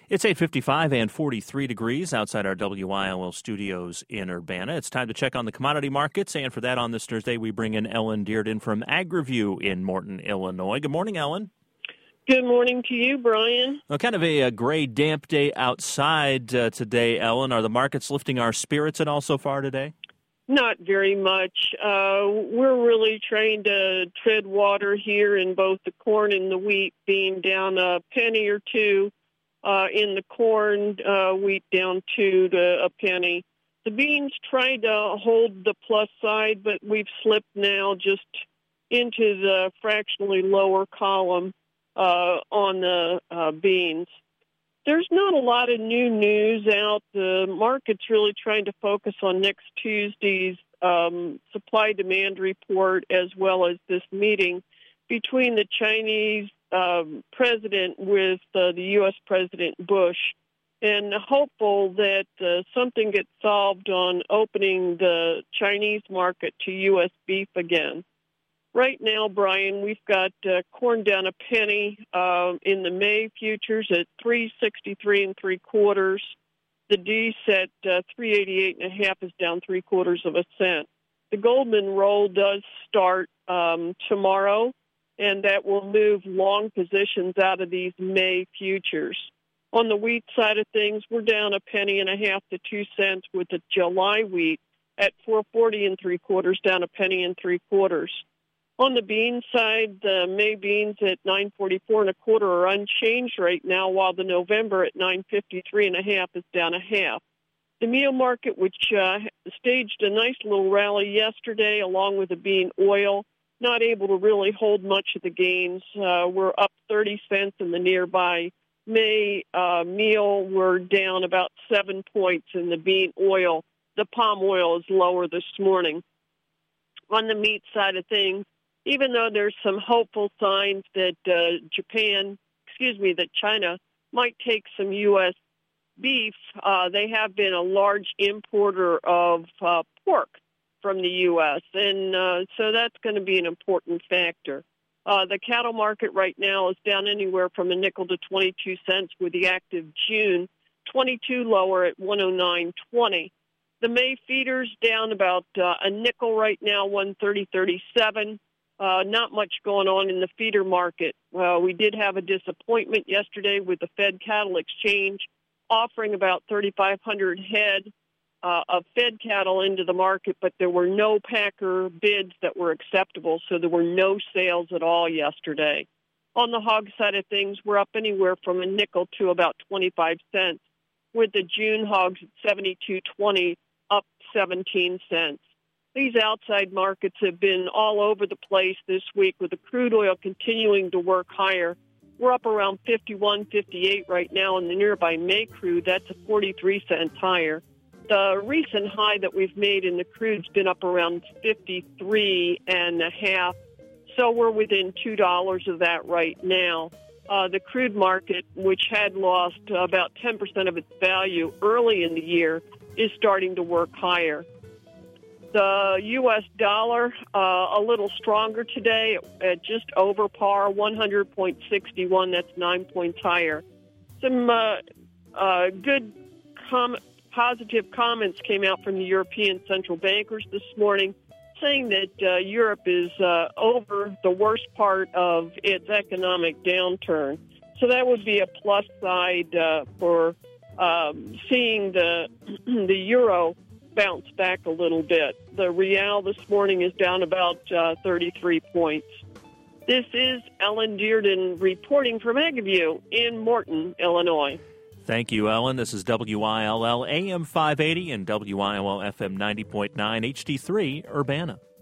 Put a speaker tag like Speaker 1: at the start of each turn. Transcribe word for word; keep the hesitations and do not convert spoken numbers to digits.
Speaker 1: It's eight fifty-five and forty-three degrees outside our W I L L studios in Urbana. It's time to check on the commodity markets, and for that on this Thursday, we bring in Ellen Dearden from AgriView in Morton, Illinois. Good morning, Ellen.
Speaker 2: Good morning to you, Brian.
Speaker 1: Well, kind of a, a gray, damp day outside uh, today, Ellen. Are the markets lifting our spirits at all so far today?
Speaker 2: Not very much. Uh, we're really trying to tread water here in both the corn and the wheat, being down a penny or two. Uh, in the corn, uh, wheat down two to a penny. The beans tried to hold the plus side, but we've slipped now just into the fractionally lower column uh, on the uh, beans. There's not a lot of new news out. The market's really trying to focus on next Tuesday's um, supply-demand report, as well as this meeting between the Chinese um, president with uh, the U S President Bush, and hopeful that uh, something gets solved on opening the Chinese market to U S beef again. Right now, Brian, we've got uh, corn down a penny uh, in the May futures at three sixty-three and three quarters. The D set uh, three eighty-eight and a half is down three quarters of a cent. The Goldman roll does start um, tomorrow, and that will move long positions out of these May futures. On the wheat side of things, we're down a penny and a half to two cents with the July wheat at four forty and three quarters, down a penny and three quarters. On the bean side, the May beans at nine forty-four and a quarter are unchanged right now, while the November at nine fifty-three and a half is down a half. The meal market, which uh, staged a nice little rally yesterday, along with the bean oil, not able to really hold much of the gains. Uh, we're up thirty cents in the nearby May uh, meal. We're down about seven points in the bean oil. The palm oil is lower this morning. On the meat side of things, even though there's some hopeful signs that uh, Japan, excuse me, that China might take some U S beef, uh, they have been a large importer of uh, pork from the U S, and uh, so that's going to be an important factor. Uh, the cattle market right now is down anywhere from a nickel to twenty-two cents, with the active June twenty-two lower at one oh nine twenty. The May feeders down about uh, a nickel right now, one thirty thirty-seven. Uh, not much going on in the feeder market. Uh, we did have a disappointment yesterday with the Fed Cattle Exchange offering about thirty-five hundred head uh, of fed cattle into the market, but there were no packer bids that were acceptable, so there were no sales at all yesterday. On the hog side of things, we're up anywhere from a nickel to about twenty-five cents, with the June hogs at seventy-two twenty, up seventeen cents. These outside markets have been all over the place this week, with the crude oil continuing to work higher. We're up around fifty-one, fifty-eight right now in the nearby May crude. That's a forty-three cents higher. The recent high that we've made in the crude's been up around fifty-three and a half, so we're within two dollars of that right now. Uh, the crude market, which had lost about ten percent of its value early in the year, is starting to work higher. The U S dollar, uh, a little stronger today at just over par, one hundred point six one. That's nine points higher. Some uh, uh, good, com- positive comments came out from the European central bankers this morning, saying that uh, Europe is uh, over the worst part of its economic downturn. So that would be a plus side uh, for um, seeing the the euro bounce back a little bit. The real this morning is down about uh, thirty-three points. This is Ellen Dearden reporting from AgriView in Morton, Illinois.
Speaker 1: Thank you, Ellen. This is W I L L A M five eighty and W I L L F M ninety point nine H D three Urbana.